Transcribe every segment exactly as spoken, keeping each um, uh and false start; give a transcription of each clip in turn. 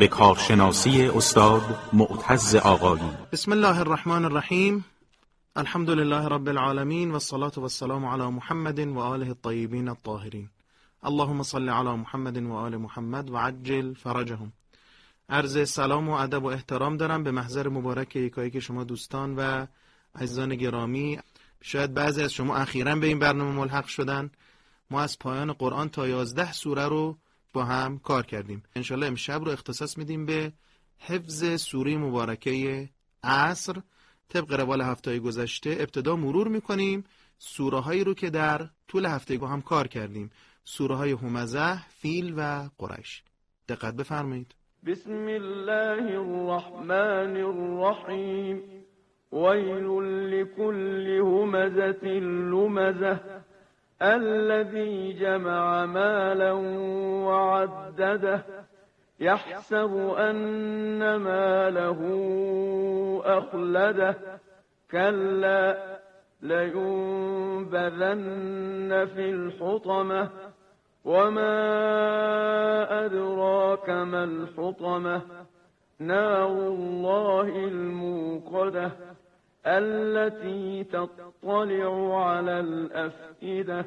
به کارشناسی استاد معتز آقایی. بسم الله الرحمن الرحیم. الحمد لله رب العالمین و الصلاة و السلام علی محمد و آله الطیبین الطاهرین. اللهم صل علی محمد و آل محمد و عجل فرجهم. عرض سلام و ادب و احترام دارم به محضر مبارک یکایک شما دوستان و عزیزان گرامی. شاید بعضی از شما اخیراً به این برنامه ملحق شدن. ما از پایان قرآن تا یازده سوره رو با هم کار کردیم. انشالله امشب رو اختصاص میدیم به حفظ سوره مبارکه عصر. طبق روال هفته گذشته ابتدا مرور میکنیم سوره هایی رو که در طول هفته با هم کار کردیم. سوره های همزه، فیل و قریش. دقت بفرمایید. بسم الله الرحمن الرحیم. ویل لكل همزة لمزة الذي جمع مالا وعدده يحسب أن ماله أخلده كلا لينبذن في الحطمة وما أدراك ما الحطمة نار الله الموقدة التي تطلع على الأفئدة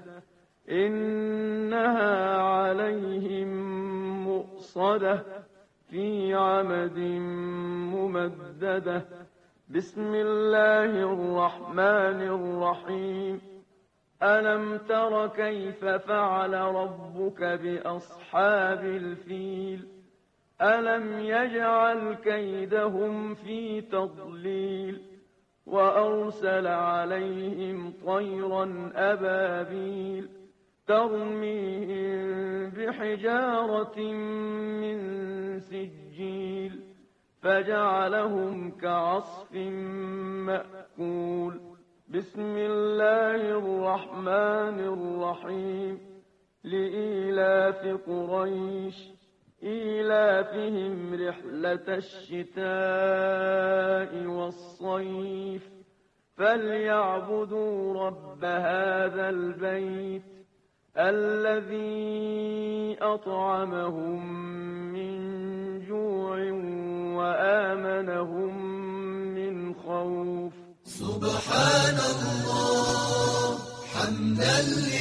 إنها عليهم مؤصدة في عمد ممددة. بسم الله الرحمن الرحيم. ألم تر كيف فعل ربك بأصحاب الفيل ألم يجعل كيدهم في تضليل وأرسل عليهم طيرا أبابيل ترميهم بحجارة من سجيل فجعلهم كعصف مأكول. بسم الله الرحمن الرحيم. لإيلاف قريش إيلافهم رحلة الشتاء والصيف فليعبدوا رب هذا البيت الذي أطعمهم من جوع وآمنهم من خوف. سبحان الله حمدا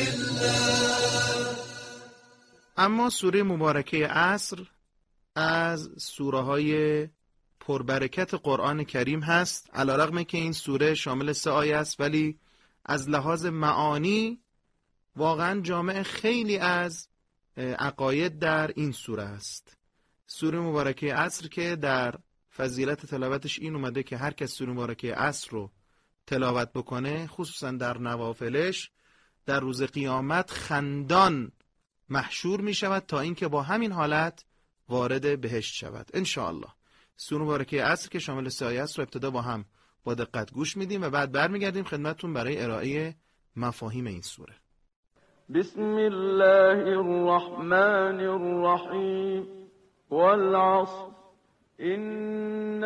لله. اما سوره مبارکه عصر از سوره های پربرکت قرآن کریم هست. علیرغم که این سوره شامل سه آیه است ولی از لحاظ معانی واقعا جامع خیلی از عقاید در این سوره است. سوره مبارکه عصر که در فضیلت تلاوتش این اومده که هر کس سوره مبارکه عصر رو تلاوت بکنه خصوصا در نوافلش در روز قیامت خندان محشور می شود تا اینکه با همین حالت وارد بهشت شود ان شاء الله. سوره مبارکه عصر که شامل سه آیه است رو ابتدا با هم با دقت گوش میدیم و بعد برمیگردیم خدمتتون برای ارائه مفاهیم این سوره. بسم الله الرحمن الرحیم. والعصر إن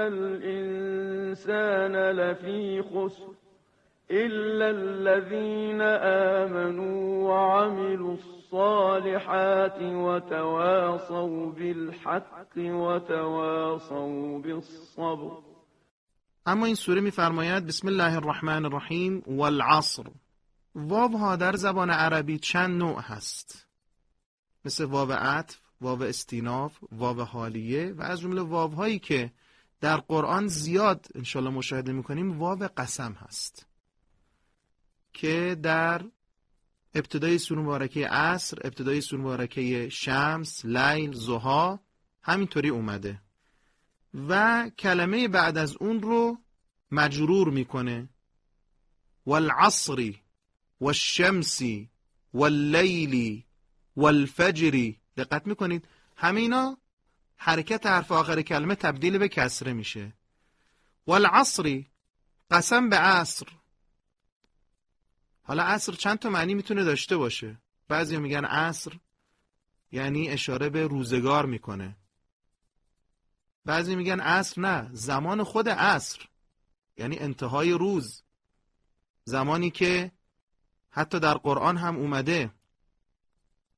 الإنسان لفي خسر إلا الذين آمنوا وعملوا الصالحات وتواصوا بالحق وتواصوا بالصبر. اما این سوره می‌فرماید بسم الله الرحمن الرحیم والعصر. واو ها در زبان عربی چند نوع هست، مثل واو عطف، واو استیناف، واو حالیه و از جمله واو هایی که در قرآن زیاد انشالله مشاهده میکنیم واو قسم هست که در ابتدای سوره مبارکه عصر، ابتدای سوره مبارکه شمس، لیل، ضحی همینطوری اومده و کلمه بعد از اون رو مجرور میکنه. والعصری والشمسی واللیلی والفجری. دقت میکنید همه اینا حرکت حرف آخر کلمه تبدیل به کسره میشه. والعصری قسم به عصر. حالا عصر چند تا معنی میتونه داشته باشه. بعضی میگن عصر یعنی اشاره به روزگار میکنه، بعضی میگن عصر نه، زمان خود عصر یعنی انتهای روز، زمانی که حتی در قرآن هم اومده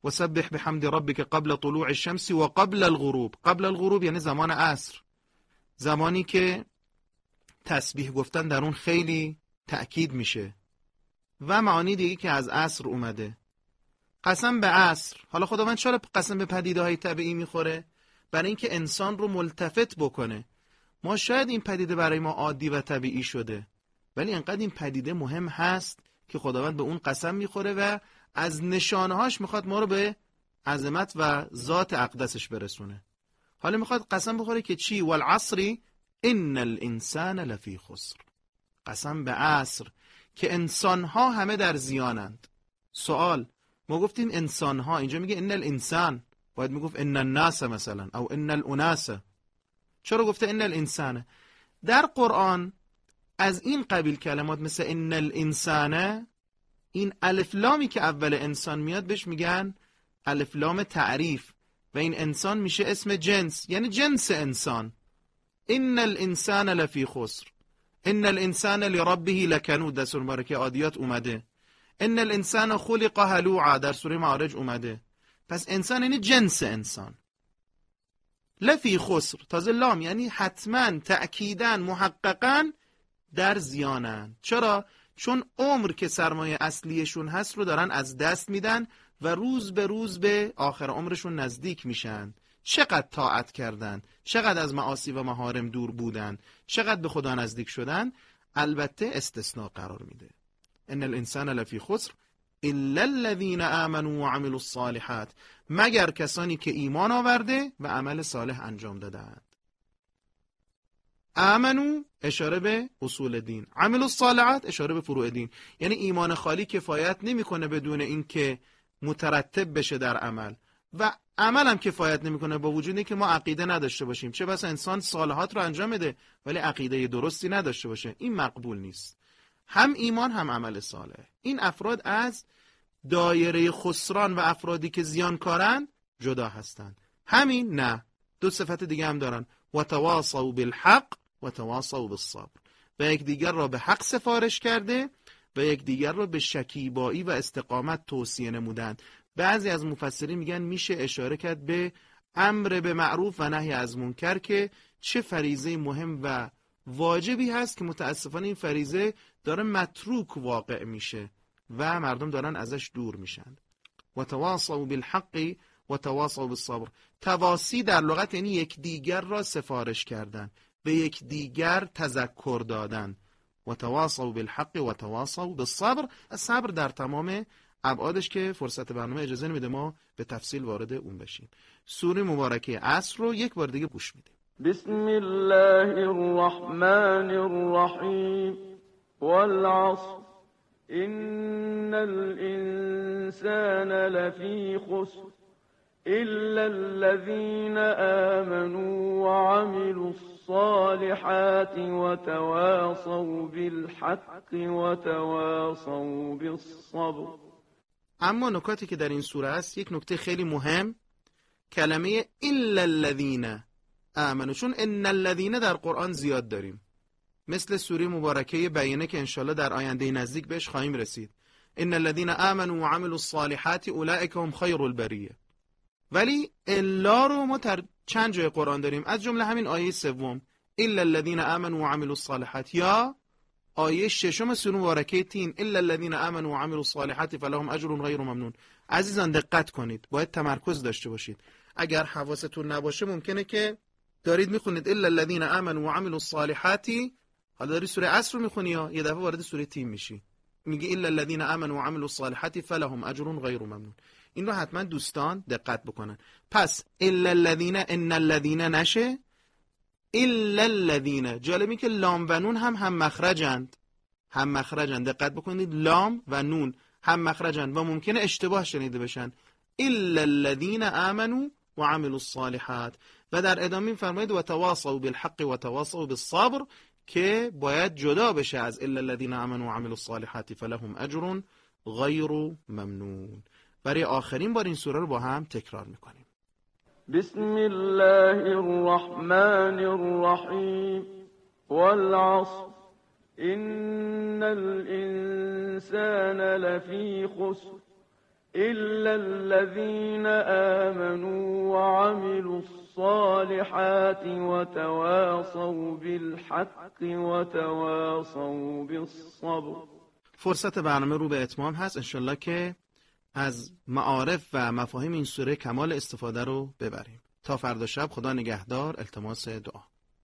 و سبح بحمد ربک قبل طلوع الشمس و قبل الغروب. قبل الغروب یعنی زمان عصر، زمانی که تسبیح گفتن در اون خیلی تأکید میشه. و معانی دیگه که از عصر اومده، قسم به عصر. حالا خداوند چرا قسم به پدیده های طبیعی میخوره؟ برای اینکه انسان رو ملتفت بکنه. ما شاید این پدیده برای ما عادی و طبیعی شده، ولی انقدر این پدیده مهم هست که خداوند به اون قسم میخوره و از نشانهاش میخواد ما رو به عظمت و ذات اقدسش برسونه. حالا میخواد قسم بخوره که چی؟ والعصر ان الانسان لفی خسر. قسم به عصر که انسانها همه در زیانند. سوال، ما گفتیم انسانها، اینجا میگه ان الانسان، باید میگفت ان الناس مثلا او ان الاناس. چرا گفته ان الانسان؟ در قرآن از این قبیل کلمات مثل ان الانسان، این الف لامی که اول انسان میاد بهش میگن الف لام تعریف و این انسان میشه اسم جنس، یعنی جنس انسان. ان الانسان لفی خسر، ان الانسان لربه لکنود در سوره مبارکه عادیات اومده. ان الانسان خلق هلوعا در سوره معارج اومده. پس انسان یعنی جنس انسان. لفی خسر تازه لام یعنی حتما تأکیداً محققاً در زیانن. چرا؟ چون عمر که سرمایه اصلیشون هست رو دارن از دست میدن و روز به روز به آخر عمرشون نزدیک میشن. چقدر طاعت کردن، چقدر از معاصی و محارم دور بودن، چقدر به خدا نزدیک شدن. البته استثناء قرار میده. ان الانسان لفی خسر الا الذين آمنوا وعملوا الصالحات، مگر کسانی که ایمان آورده و عمل صالح انجام دادند. آمنو اشاره به اصول دین، عملوا الصالحات اشاره به فروع دین. یعنی ایمان خالی کفایت نمیکنه بدون اینکه مترتب بشه در عمل، و عمل هم کفایت نمیکنه با وجود اینکه ما عقیده نداشته باشیم. چه بسا انسان صالحات رو انجام بده ولی عقیده درستی نداشته باشه، این مقبول نیست. هم ایمان هم عمل صالح. این افراد از دایره خسران و افرادی که زیانکارن جدا هستند. همین نه، دو صفت دیگه هم دارن، و تواصوا بالحق و تواصوا بالصبر. و یک دیگر را به حق سفارش کرده و یک دیگر را به شکیبایی و استقامت توصیه نمودند. بعضی از مفسرین میگن میشه اشاره کرد به امر به معروف و نهی از منکر که چه فریضه مهم و واجبی هست که متاسفانه این فریضه داره متروک واقع میشه و مردم دارن ازش دور میشن. و تواصوا بالحق و تواصوا بالصبر. تواصی در لغت یعنی یک دیگر را سفارش کردن، به یک دیگر تذکر دادن. و تواصوا بالحق و تواصوا بالصبر. صبر در تمام ابعادش که فرصت برنامه اجازه نمیده ما به تفصیل وارد اون بشیم. سوره مبارکه عصر رو یک بار دیگه گوش میدیم. بسم الله الرحمن الرحیم والعصر ان الانسان لفی خسر الا الذين آمنوا وعملوا الصالحات وتواصوا بالحق وتواصوا بالصبر. اما نکاتی که در این سوره است، یک نکته خیلی مهم، کلمه الا الذین آمنوا، چون ان الذین در قرآن زیاد داریم، مثل سوره مبارکه بینه که انشالله در آینده نزدیک بهش خواهیم رسید. ان الذین آمنوا وعملوا الصالحات اولئک هم خیر البریه. ولی الا رو ما در چند جای قرآن داریم، از جمله همین آیه سوم الا الذین آمنوا وعملوا الصالحات، یا آیه ششم سوره مبارکه تین الا الذین آمنوا وعملوا الصالحات فلهم اجر غیر ممنون. عزیزان دقت کنید، باید تمرکز داشته باشید. اگر حواستون نباشه ممکنه که دارید میخونید الا الذین آمنوا وعملوا الصالحات، حالا داری سوره عصر رو میخونی یا یه دفعه وارد سوره تین میشی میگه الا الذین آمنوا وعملوا الصالحات فلهم اجر غیر ممنون. این رو حتما دوستان دقت بکنن. پس الا الذین، ان الذین نشه، الا الذین. جالبی که لام و نون هم هم مخرجند، هم مخرجند. دقت بکنید، لام و نون هم مخرجند و ممکنه اشتباه شنیده بشن. الا الذین آمنوا وعملوا الصالحات. و در ادامه فرمایید و تواصوا بالحق و تواصوا بالصبر، که باید جدا بشه از الا الذین آمنوا وعملوا الصالحات فلهم اجر غیر ممنون. برای آخرین بار این سوره رو با هم تکرار میکنیم. بسم الله الرحمن الرحیم والعصر ان الانسان لفی خسر إلا الذين آمنوا وعملوا الصالحات وتواصوا بالحق وتواصوا بالصبر. فرصت برنامه رو به اتمام هست. انشالله که از معارف و مفاهیم این سوره کمال استفاده رو ببریم. تا فردا شب خدا نگهدار. التماس دعا.